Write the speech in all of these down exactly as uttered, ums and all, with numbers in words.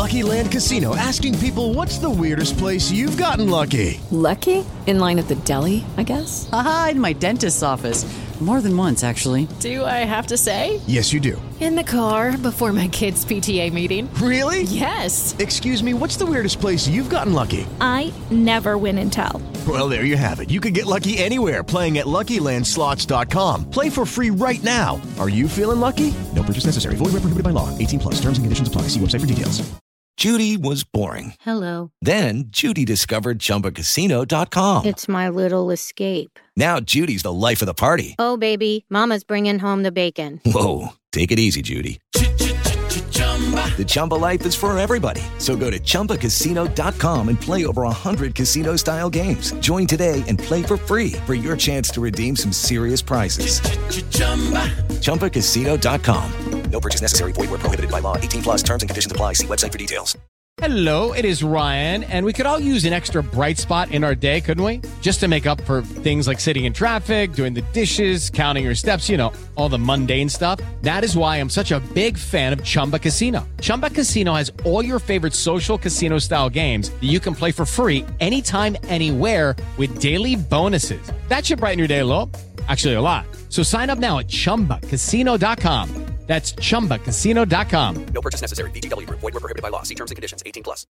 Lucky Land Casino, asking people, what's the weirdest place you've gotten lucky? Lucky? In line at the deli, I guess? Aha, in my dentist's office. More than once, actually. Do I have to say? Yes, you do. In the car before my kids' P T A meeting. Really? Yes. Excuse me, what's the weirdest place you've gotten lucky? I never win and tell. Well, there you have it. You can get lucky anywhere, playing at Lucky Land Slots dot com. Play for free right now. Are you feeling lucky? No purchase necessary. Void where prohibited by law. eighteen plus. Terms and conditions apply. See website for details. Judy was boring. Hello. Then Judy discovered Chumba Casino dot com. It's my little escape. Now Judy's the life of the party. Oh, baby, mama's bringing home the bacon. Whoa, take it easy, Judy. The Chumba life is for everybody. So go to Chumba Casino dot com and play over one hundred casino-style games. Join today and play for free for your chance to redeem some serious prizes. Chumba Casino dot com. No purchase necessary. Void where prohibited by law. eighteen plus terms and conditions apply. See website for details. Hello, it is Ryan, and we could all use an extra bright spot in our day, couldn't we? Just to make up for things like sitting in traffic, doing the dishes, counting your steps, you know, all the mundane stuff. That is why I'm such a big fan of Chumba Casino. Chumba Casino has all your favorite social casino-style games that you can play for free anytime, anywhere with daily bonuses. That should brighten your day a little. Actually, a lot. So sign up now at Chumba Casino dot com. That's Chumba Casino dot com. No purchase necessary. V G W. Void where prohibited by law. See terms and conditions. eighteen plus.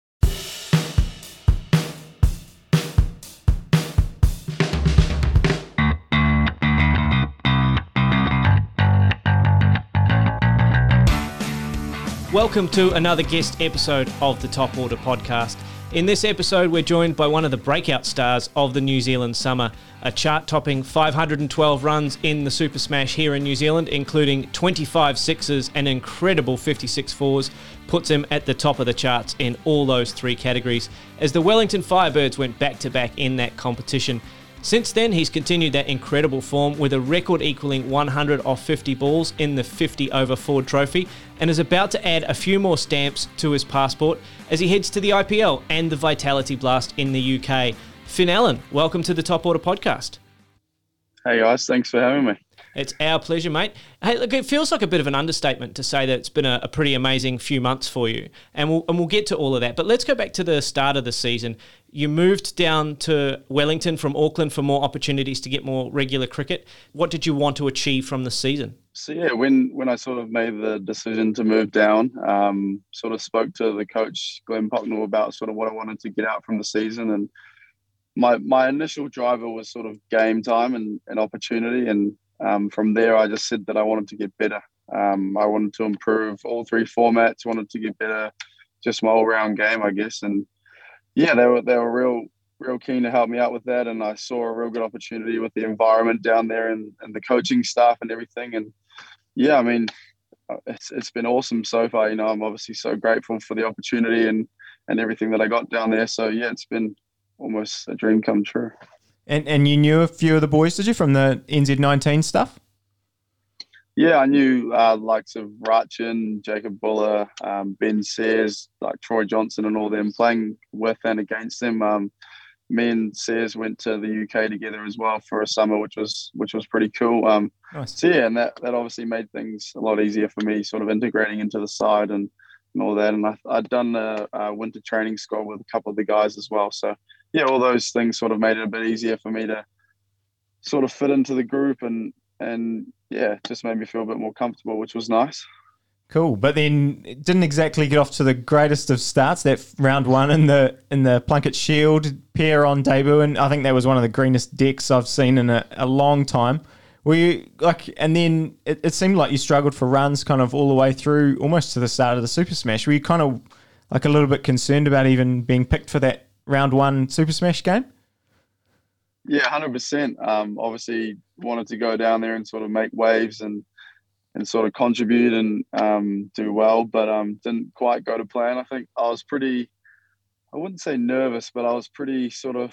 Welcome to another guest episode of the Top Order podcast. In this episode, we're joined by one of the breakout stars of the New Zealand summer, a chart-topping five hundred twelve runs in the Super Smash here in New Zealand, including twenty-five sixes and incredible fifty-six fours, puts him at the top of the charts in all those three categories, as the Wellington Firebirds went back-to-back in that competition. Since then, he's continued that incredible form with a record equaling one hundred off fifty balls in the fifty over Ford Trophy, and is about to add a few more stamps to his passport as he heads to the I P L and the Vitality Blast in the U K. Finn Allen, welcome to the Top Order podcast. Hey guys, thanks for having me. It's our pleasure, mate. Hey, look, it feels like a bit of an understatement to say that it's been a, a pretty amazing few months for you, and we'll and we'll get to all of that. But let's go back to the start of the season. You moved down to Wellington from Auckland for more opportunities to get more regular cricket. What did you want to achieve from the season? So yeah, when when I sort of made the decision to move down, um, sort of spoke to the coach Glenn Pocknell about sort of what I wanted to get out from the season, and my my initial driver was sort of game time and, and opportunity, and um, from there I just said that I wanted to get better. Um, I wanted to improve all three formats, wanted to get better, just my all round game, I guess, and yeah, they were they were real real keen to help me out with that, and I saw a real good opportunity with the environment down there and, and the coaching staff and everything, and yeah, I mean, it's it's been awesome so far. You know, I'm obviously so grateful for the opportunity and and everything that I got down there. So yeah, it's been almost a dream come true. And and you knew a few of the boys, did you, from the N Z nineteen stuff? Yeah, I knew uh, likes of Ratchin, Jacob Buller, um, Ben Sayers, like Troy Johnson and all them, playing with and against them. Um, me and Sayers went to the U K together as well for a summer, which was which was pretty cool. Um, nice. So yeah, and that, that obviously made things a lot easier for me, sort of integrating into the side and, and all that. And I, I'd done a, a winter training squad with a couple of the guys as well. So yeah, all those things sort of made it a bit easier for me to sort of fit into the group and and yeah, it just made me feel a bit more comfortable, which was nice. Cool, but then it didn't exactly get off to the greatest of starts. That round one in the in the Plunket Shield pair on debut, and I think that was one of the greenest decks I've seen in a, a long time. Were you like, and then it, it seemed like you struggled for runs kind of all the way through, almost to the start of the Super Smash. Were you kind of like a little bit concerned about even being picked for that round one Super Smash game? Yeah, one hundred percent. Um, obviously wanted to go down there and sort of make waves and and sort of contribute and um, do well, but um, didn't quite go to plan. I think I was pretty, I wouldn't say nervous, but I was pretty sort of,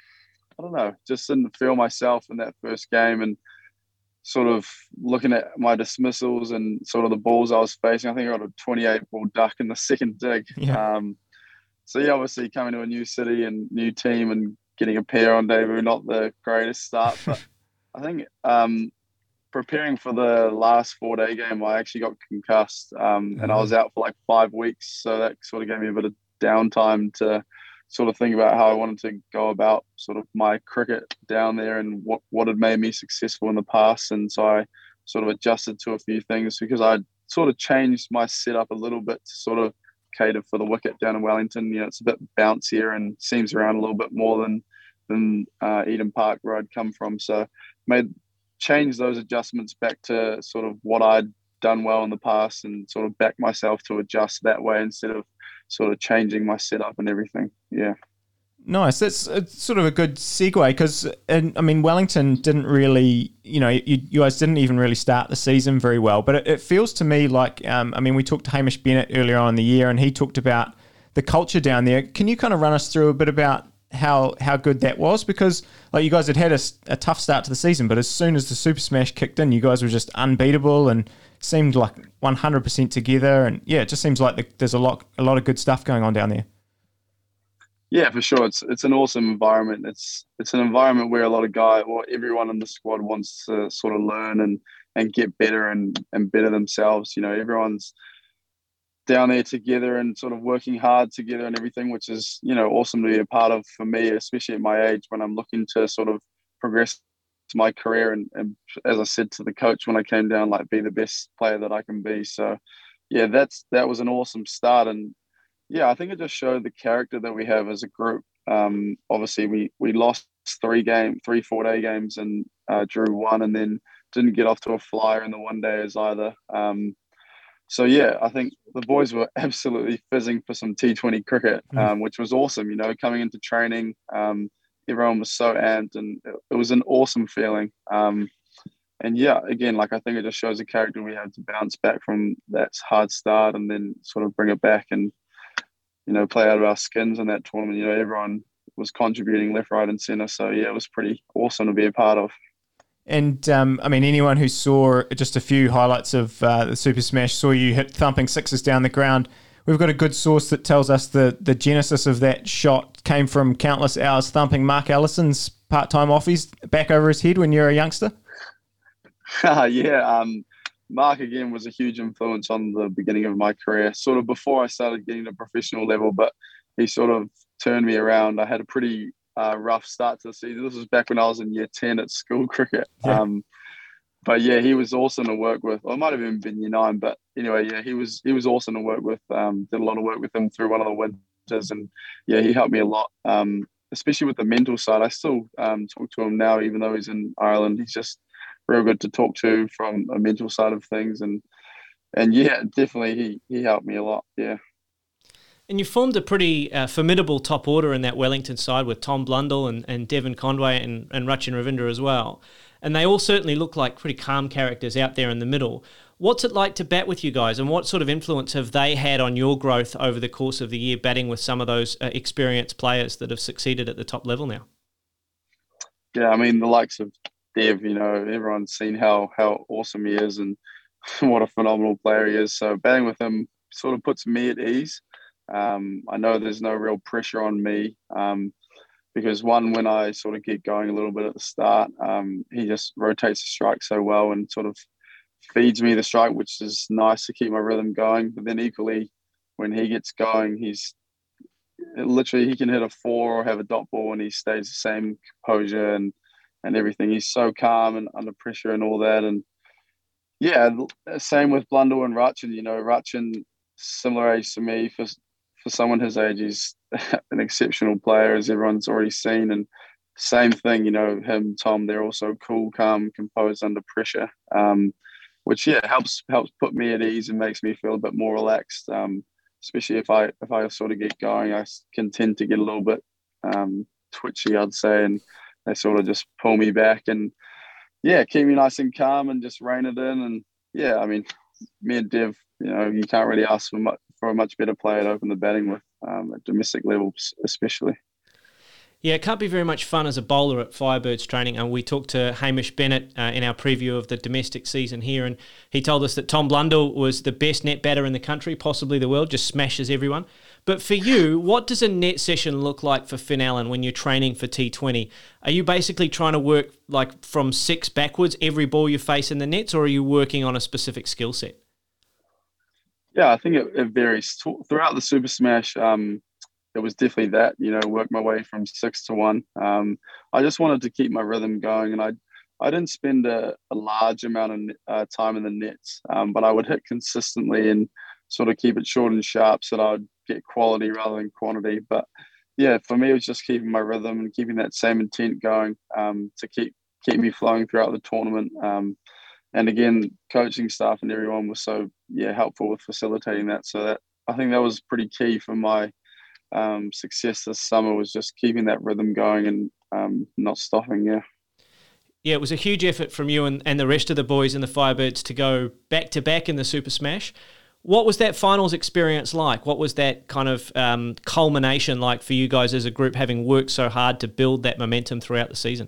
I don't know, just didn't feel myself in that first game, and sort of looking at my dismissals and sort of the balls I was facing. I think I got a twenty-eight ball duck in the second dig. Yeah. Um, so yeah, obviously coming to a new city and new team and getting a pair on debut, not the greatest start, but I think um, preparing for the last four day game, I actually got concussed, um, and I was out for like five weeks. So that sort of gave me a bit of downtime to sort of think about how I wanted to go about sort of my cricket down there and what, what had made me successful in the past. And so I sort of adjusted to a few things because I'd sort of changed my setup a little bit to sort of cater for the wicket down in Wellington. You know, it's a bit bouncier and seems around a little bit more than than uh, Eden Park where I'd come from. So made change those adjustments back to sort of what I'd done well in the past and sort of back myself to adjust that way instead of sort of changing my setup and everything. Yeah. Nice. That's it's sort of a good segue because, I mean, Wellington didn't really, you know, you, you guys didn't even really start the season very well. But it, it feels to me like, um, I mean, we talked to Hamish Bennett earlier on in the year and he talked about the culture down there. Can you kind of run us through a bit about how how good that was? Because, like, you guys had had a, a tough start to the season, but as soon as the Super Smash kicked in, you guys were just unbeatable and seemed like one hundred percent together. And, yeah, it just seems like the, there's a lot a lot of good stuff going on down there. Yeah, for sure. It's it's an awesome environment. It's it's an environment where a lot of guys, or everyone in the squad wants to sort of learn and and get better and and better themselves. You know, everyone's down there together and sort of working hard together and everything, which is, you know, awesome to be a part of for me, especially at my age when I'm looking to sort of progress my career. And, and as I said to the coach when I came down, like, be the best player that I can be. So, yeah, that's that was an awesome start. And yeah, I think it just showed the character that we have as a group. Um, obviously, we we lost three game, three four day games and uh, drew one, and then didn't get off to a flyer in the one days either. Um, so yeah, I think the boys were absolutely fizzing for some T twenty cricket, um, which was awesome. You know, coming into training, um, everyone was so amped, and it, it was an awesome feeling. Um, and yeah, again, like I think it just shows the character we have to bounce back from that hard start and then sort of bring it back and, you know, play out of our skins in that tournament. You know, everyone was contributing left, right and centre. So, yeah, it was pretty awesome to be a part of. And, um, I mean, anyone who saw just a few highlights of uh, the Super Smash saw you hit thumping sixes down the ground. We've got a good source that tells us the, the genesis of that shot came from countless hours thumping Mark Ellison's part-time offies back over his head when you were a youngster. yeah, um, Mark, again, was a huge influence on the beginning of my career, sort of before I started getting to professional level, but he sort of turned me around. I had a pretty uh, rough start to the season. This was back when I was in year ten at school cricket. Yeah. Um, but yeah, he was awesome to work with. Well, I might have even been year nine, but anyway, yeah, he was he was awesome to work with. Um, did a lot of work with him through one of the winters, and yeah, he helped me a lot, um, especially with the mental side. I still um, talk to him now, even though he's in Ireland. He's just real good to talk to from a mental side of things, and and yeah, definitely he he helped me a lot. Yeah. And you formed a pretty uh, formidable top order in that Wellington side with Tom Blundell and, and Devon Conway and, and Rachin Ravindra as well. And they all certainly look like pretty calm characters out there in the middle. What's it like to bat with you guys, and what sort of influence have they had on your growth over the course of the year, batting with some of those uh, experienced players that have succeeded at the top level now? Yeah, I mean, the likes of Dev, you know, everyone's seen how how awesome he is and what a phenomenal player he is. So batting with him sort of puts me at ease. Um, I know there's no real pressure on me um, because one, when I sort of get going a little bit at the start, um, he just rotates the strike so well and sort of feeds me the strike, which is nice to keep my rhythm going. But then equally, when he gets going, he's literally, he can hit a four or have a dot ball and he stays the same composure and, and everything. He's so calm and under pressure and all that. And yeah, same with Blundell and Rachin. You know, Rachin, similar age to me. For for someone his age, he's an exceptional player, as everyone's already seen. And same thing, you know, him, Tom, they're also cool, calm, composed under pressure, um, which yeah helps helps put me at ease and makes me feel a bit more relaxed. Um, especially if I if I sort of get going, I can tend to get a little bit um, twitchy, I'd say, and they sort of just pull me back and yeah, keep me nice and calm and just rein it in. And yeah, I mean, me and Dev, you know, you can't really ask for much for a much better player to open the batting with um, at domestic levels, especially. Yeah, it can't be very much fun as a bowler at Firebirds training. And we talked to Hamish Bennett uh, in our preview of the domestic season here, and he told us that Tom Blundell was the best net batter in the country, possibly the world, just smashes everyone. But for you, what does a net session look like for Finn Allen when you're training for T twenty? Are you basically trying to work like from six backwards every ball you face in the nets, or are you working on a specific skill set? Yeah, I think it, it varies. Throughout the Super Smash, um, it was definitely that, you know, work my way from six to one. Um, I just wanted to keep my rhythm going, and I I didn't spend a, a large amount of uh, time in the nets, um, but I would hit consistently and sort of keep it short and sharp so that I would get quality rather than quantity. But yeah, for me, it was just keeping my rhythm and keeping that same intent going um, to keep keep me flowing throughout the tournament. Um, and again, coaching staff and everyone was so yeah helpful with facilitating that. So that I think that was pretty key for my um, success this summer, was just keeping that rhythm going and um, not stopping. Yeah. Yeah, it was a huge effort from you and, and the rest of the boys in the Firebirds to go back to back in the Super Smash. What was that finals experience like? What was that kind of um, culmination like for you guys as a group, having worked so hard to build that momentum throughout the season?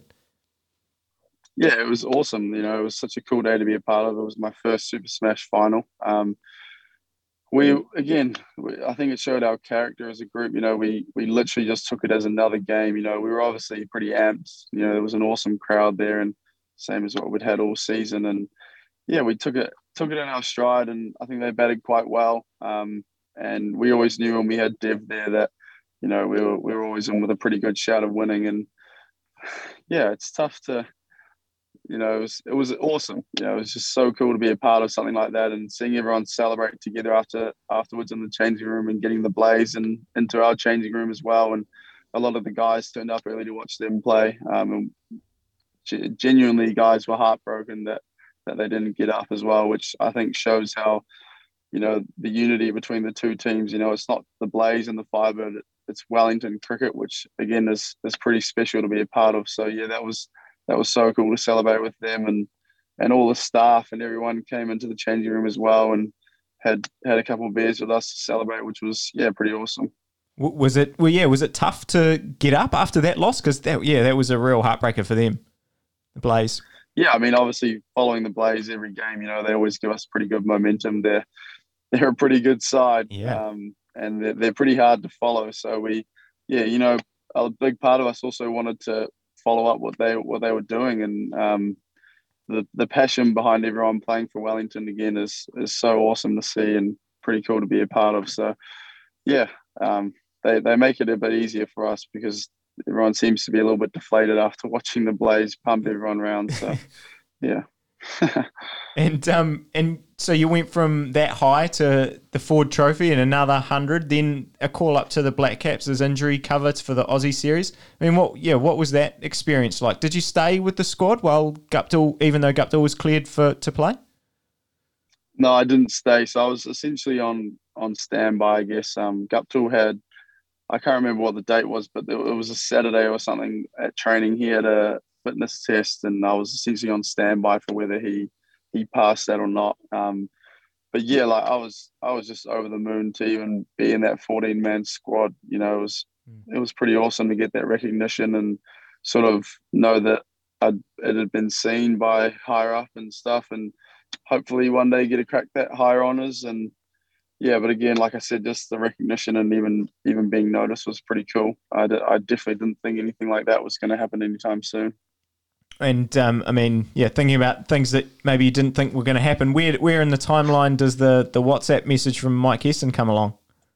Yeah, it was awesome. You know, it was such a cool day to be a part of. It was my first Super Smash final. Um, we, again, we, I think it showed our character as a group. You know, we we literally just took it as another game. You know, we were obviously pretty amped. You know, there was an awesome crowd there, and same as what we'd had all season. And yeah, we took it took it in our stride, and I think they batted quite well. Um, and we always knew when we had Dev there that, you know, we were we were always in with a pretty good shout of winning. And yeah, it's tough to, you know, it was it was awesome. You know, it was just so cool to be a part of something like that, and seeing everyone celebrate together after afterwards in the changing room, and getting the Blaze and into our changing room as well. And a lot of the guys turned up early to watch them play. Um, and g- genuinely, guys were heartbroken that. that they didn't get up as well, which I think shows how, you know, the unity between the two teams. You know, it's not the Blaze and the Firebird, it's Wellington Cricket, which again is is pretty special to be a part of. So yeah, that was that was so cool to celebrate with them, and and all the staff and everyone came into the changing room as well and had had a couple of beers with us to celebrate, which was yeah pretty awesome. Was it well? Yeah, was it tough to get up after that loss? Because that yeah, that was a real heartbreaker for them, the Blaze. Yeah, I mean, obviously following the Blaze every game, you know, they always give us pretty good momentum. They're they're a pretty good side, yeah, um, and they're, they're pretty hard to follow. So we, yeah, you know, a big part of us also wanted to follow up what they what they were doing, and um, the the passion behind everyone playing for Wellington again is is so awesome to see and pretty cool to be a part of. So yeah, um, they they make it a bit easier for us because everyone seems to be a little bit deflated after watching the Blaze pump everyone around. So, yeah. and um and so you went from that high to the Ford Trophy and another hundred, then a call up to the Black Caps as injury cover for the Aussie series. I mean, what yeah, what was that experience like? Did you stay with the squad while Guptill, even though Guptill was cleared for to play? No, I didn't stay. So I was essentially on on standby, I guess. Um, Guptill had, I can't remember what the date was, but it was a Saturday or something at training. He had a fitness test, and I was essentially on standby for whether he he passed that or not. Um, but yeah, like I was I was just over the moon to even be in that fourteen man squad. You know, it was mm. it was pretty awesome to get that recognition and sort of know that I'd, it had been seen by higher up and stuff, and hopefully one day get a crack that higher honours. And yeah, but again, like I said, just the recognition and even even being noticed was pretty cool. I, d- I definitely didn't think anything like that was going to happen anytime soon. And um, I mean, yeah, thinking about things that maybe you didn't think were going to happen, where where in the timeline does the, the WhatsApp message from Mike Heston come along?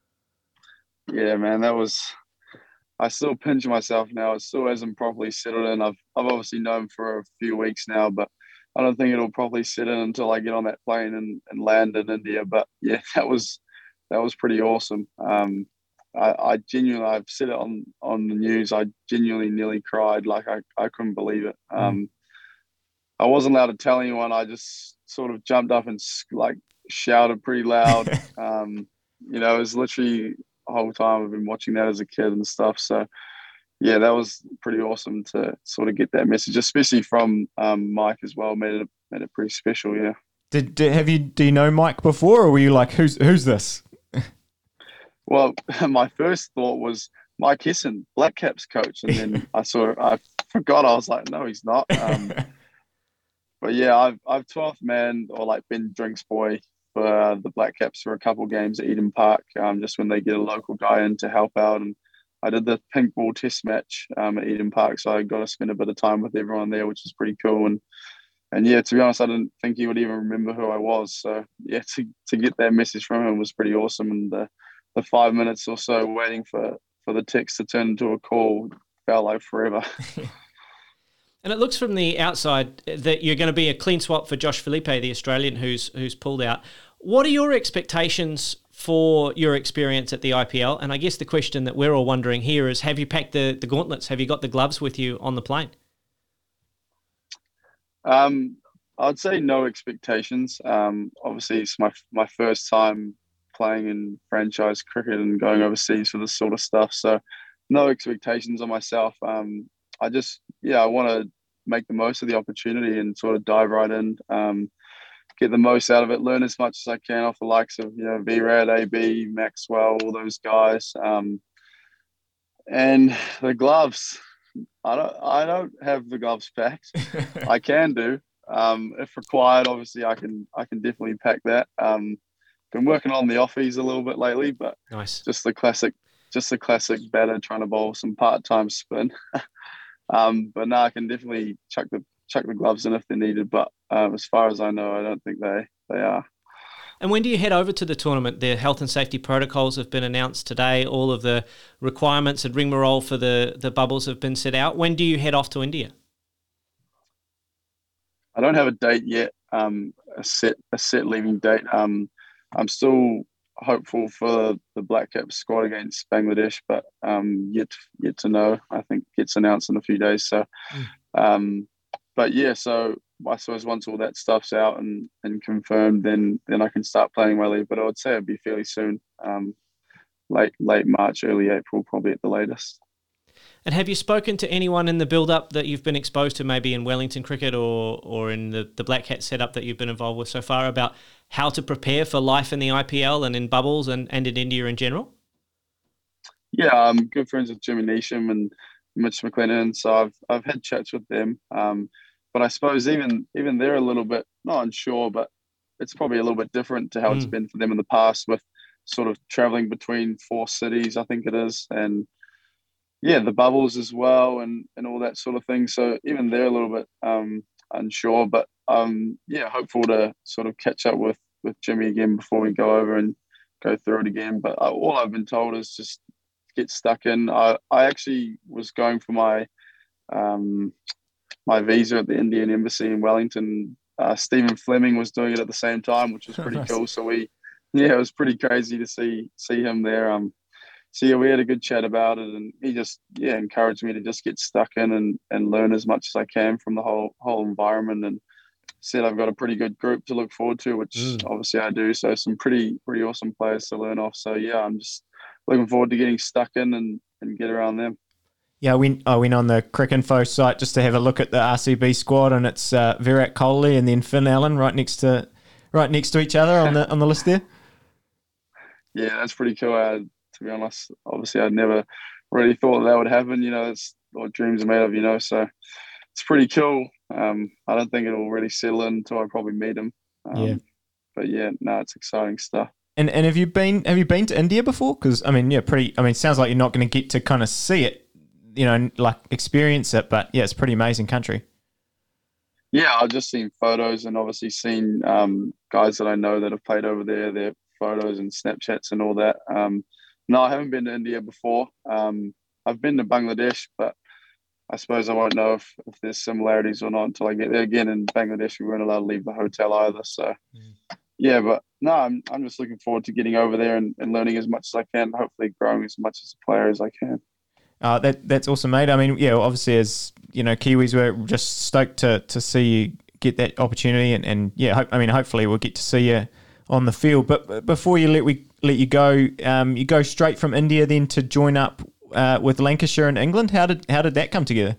Yeah, man, that was. I still pinch myself now. It still hasn't properly settled in. I've I've obviously known for a few weeks now, but I don't think it'll probably sit in until I get on that plane and, and land in India. But yeah, that was that was pretty awesome. Um, I, I genuinely, I've said it on, on the news, I genuinely nearly cried. Like I, I couldn't believe it. Um, mm. I wasn't allowed to tell anyone. I just sort of jumped up and like shouted pretty loud. um, you know, it was literally the whole time I've been watching that as a kid and stuff. So yeah, that was pretty awesome to sort of get that message, especially from um, Mike as well. Made it made it pretty special. Yeah. Did, did have you do you know Mike before, or were you like, who's who's this? Well, my first thought was Mike Hessen, Black Caps coach. And then I sort of, I forgot. I was like, no, he's not. Um, but yeah, I've, I've twelfth man or like been drinks boy for uh, the Black Caps for a couple of games at Eden Park, um, just when they get a local guy in to help out. And I did the pink ball test match um, at Eden Park. So I got to spend a bit of time with everyone there, which is pretty cool. And, and yeah, to be honest, I didn't think he would even remember who I was. So yeah, to, to get that message from him was pretty awesome. And the, the five minutes or so waiting for, for the text to turn into a call felt like forever. And it looks from the outside that you're going to be a clean swap for Josh Felipe, the Australian who's who's pulled out. What are your expectations for your experience at the I P L? And I guess the question that we're all wondering here is, have you packed the, the gauntlets? Have you got the gloves with you on the plane? Um, I'd say no expectations. Um, obviously, it's my my first time playing in franchise cricket and going overseas for this sort of stuff. So no expectations on myself. Um, I just, yeah, I want to make the most of the opportunity and sort of dive right in, um, get the most out of it, learn as much as I can off the likes of, you know, V-Rad, A B, Maxwell, all those guys. Um, and the gloves, I don't, I don't have the gloves packed. I can do, um, if required. Obviously, I can, I can definitely pack that. Um, been working on the offies a little bit lately, but nice, just the classic, just the classic batter trying to bowl some part-time spin. Um, but no, I can definitely chuck the chuck the gloves in if they're needed. But um, as far as I know, I don't think they they are. And when do you head over to the tournament? The health and safety protocols have been announced today. All of the requirements and rigmarole for the, the bubbles have been set out. When do you head off to India? I don't have a date yet, um, a set a set leaving date. Um, I'm still hopeful for the Black Caps squad against Bangladesh, but um, yet yet to know. I think gets announced in a few days. So, mm. um, but yeah, so I suppose once all that stuff's out and, and confirmed, then then I can start planning my leave. But I would say it'd be fairly soon, um, late late March, early April, probably at the latest. And have you spoken to anyone in the build-up that you've been exposed to, maybe in Wellington cricket or or in the, the Black Cat setup that you've been involved with so far, about how to prepare for life in the I P L and in bubbles and, and in India in general? Yeah, I'm good friends with Jimmy Neesham and Mitch McLennan, so I've I've had chats with them. Um, but I suppose even even they're a little bit not unsure, but it's probably a little bit different to how mm. it's been for them in the past, with sort of traveling between four cities, I think it is, and yeah, the bubbles as well, and, and all that sort of thing. So even they're a little bit um, unsure, but um, yeah, hopeful to sort of catch up with, with Jimmy again before we go over and go through it again. But uh, all I've been told is just get stuck in. I, I actually was going for my um, my visa at the Indian Embassy in Wellington. Uh, Stephen Fleming was doing it at the same time, which was pretty nice. Cool. So we, yeah, it was pretty crazy to see see him there. Um, So yeah, we had a good chat about it, and he just yeah encouraged me to just get stuck in and, and learn as much as I can from the whole whole environment, and said I've got a pretty good group to look forward to, which mm. obviously I do. So some pretty pretty awesome players to learn off. So yeah, I'm just looking forward to getting stuck in and, and get around them. Yeah, I went, I went on the Cricinfo site just to have a look at the R C B squad, and it's uh, Virat Kohli and then Finn Allen right next to right next to each other on the on the list there. Yeah, that's pretty cool. Uh, to be honest, obviously I'd never really thought that would happen. You know, it's what dreams are made of, you know, so it's pretty cool. Um, I don't think it'll really settle in until I probably meet him. Um, yeah. But yeah, no, it's exciting stuff. And and have you been have you been to India before? Because I mean, yeah, pretty. I mean, it sounds like you're not going to get to kind of see it, you know, like experience it. But yeah, it's a pretty amazing country. Yeah, I've just seen photos and obviously seen um, guys that I know that have played over there, their photos and Snapchats and all that. Um, no, I haven't been to India before. Um, I've been to Bangladesh, but I suppose I won't know if, if there's similarities or not until I get there. Again, in Bangladesh, we weren't allowed to leave the hotel either. So, mm. yeah, but no, I'm I'm just looking forward to getting over there and, and learning as much as I can, hopefully growing as much as a player as I can. Uh, that that's awesome, mate. I mean, yeah, obviously as, you know, Kiwis, we're just stoked to to see you get that opportunity, and, and yeah, hope, I mean, hopefully we'll get to see you on the field. But before you let we let you go, um, you go straight from India then to join up uh, with Lancashire in England. How did how did that come together?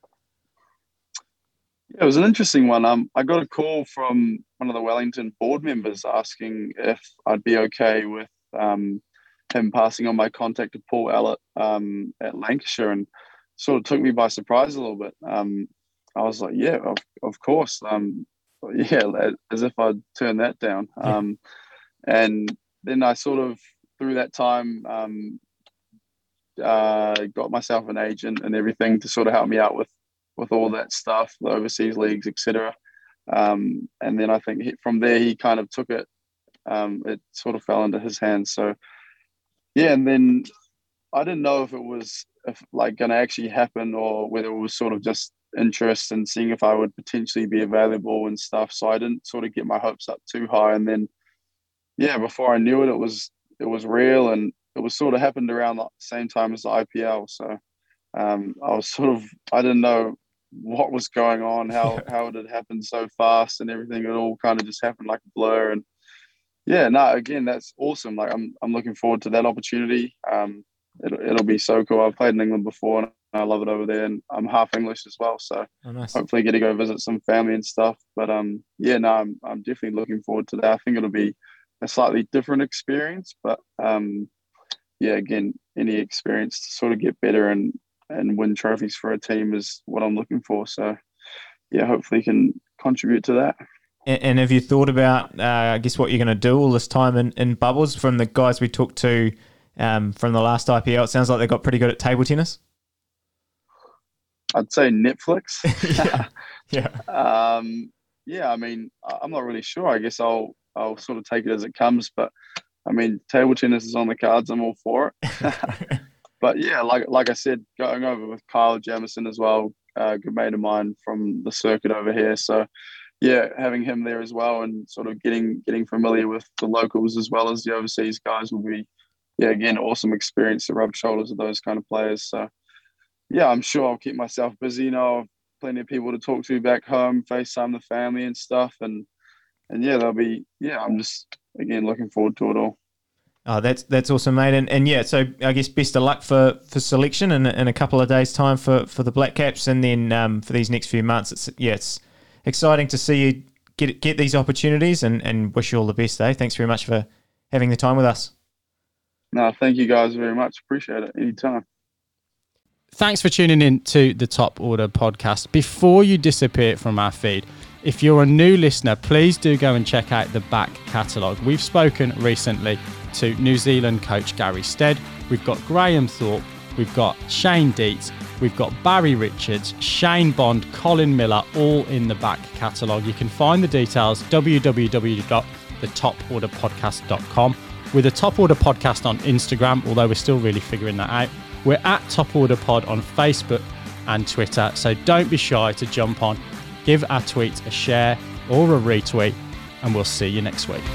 Yeah, it was an interesting one. Um, I got a call from one of the Wellington board members asking if I'd be okay with um, him passing on my contact to Paul Ellett um, at Lancashire, and sort of took me by surprise a little bit. Um, I was like, yeah, of, of course. Um, yeah, as if I'd turned that down. Yeah. Um, and then I sort of, through that time, um, uh, got myself an agent and everything to sort of help me out with, with all that stuff, the overseas leagues, et cetera. Um, and then I think he, from there, he kind of took it. Um, it sort of fell into his hands. So, yeah, and then I didn't know if it was if like going to actually happen or whether it was sort of just interest and seeing if I would potentially be available and stuff. So I didn't sort of get my hopes up too high. And then, yeah, before I knew it, it was it was real, and it was sort of happened around the same time as the I P L. So um, I was sort of I didn't know what was going on, how how it had happened so fast, and everything. It all kind of just happened like a blur. And yeah, no, again, that's awesome. Like I'm I'm looking forward to that opportunity. Um, it'll it'll be so cool. I've played in England before, and I love it over there. And I'm half English as well, so Oh, nice. hopefully get to go visit some family and stuff. But um, yeah, no, I'm I'm definitely looking forward to that. I think it'll be a slightly different experience, but um, yeah, again, any experience to sort of get better and and win trophies for a team is what I'm looking for. So yeah, hopefully can contribute to that. And, and have you thought about, uh, I guess, what you're going to do all this time in, in bubbles? From the guys we talked to um, from the last I P L, it sounds like they got pretty good at table tennis. I'd say Netflix. yeah, yeah, um, yeah. I mean, I'm not really sure. I guess I'll I'll sort of take it as it comes. But I mean, table tennis is on the cards. I'm all for it. But yeah, like like I said, going over with Kyle Jamieson as well, a good mate of mine from the circuit over here. So yeah, having him there as well, and sort of getting getting familiar with the locals as well as the overseas guys will be, yeah, again, awesome experience to rub shoulders with those kind of players. So yeah, I'm sure I'll keep myself busy. You know, I've plenty of people to talk to back home, FaceTime the family and stuff, and and yeah, they'll be yeah. I'm just again looking forward to it all. Oh, that's that's awesome, mate. And and yeah, so I guess best of luck for, for selection in, in a couple of days' time for, for the Black Caps, and then um, for these next few months. It's yeah, it's exciting to see you get get these opportunities, and, and wish you all the best. Eh? Thanks very much for having the time with us. No, thank you guys very much. Appreciate it. Anytime. Thanks for tuning in to the Top Order podcast. Before you disappear from our feed, if you're a new listener, please do go and check out the back catalogue. We've spoken recently to New Zealand coach Gary Stead. We've got Graham Thorpe. We've got Shane Dietz. We've got Barry Richards, Shane Bond, Colin Miller, all in the back catalogue. You can find the details w w w dot the top order podcast dot com. We're the Top Order Podcast on Instagram, although we're still really figuring that out. We're at Top Order Pod on Facebook and Twitter, so don't be shy to jump on. Give our tweets a share or a retweet, and we'll see you next week.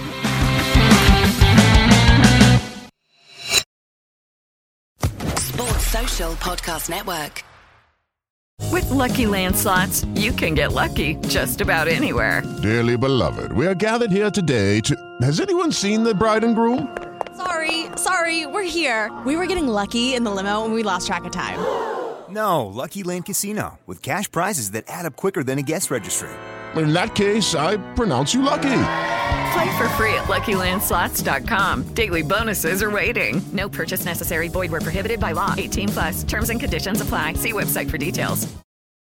Sports Social Podcast Network. With Lucky Land Slots, you can get lucky just about anywhere. Dearly beloved, we are gathered here today to... Has anyone seen the bride and groom? Sorry, sorry, we're here. We were getting lucky in the limo and we lost track of time. No, Lucky Land Casino, with cash prizes that add up quicker than a guest registry. In that case, I pronounce you lucky. Play for free at lucky land slots dot com. Daily bonuses are waiting. No purchase necessary. Void where prohibited by law. eighteen plus. Terms and conditions apply. See website for details.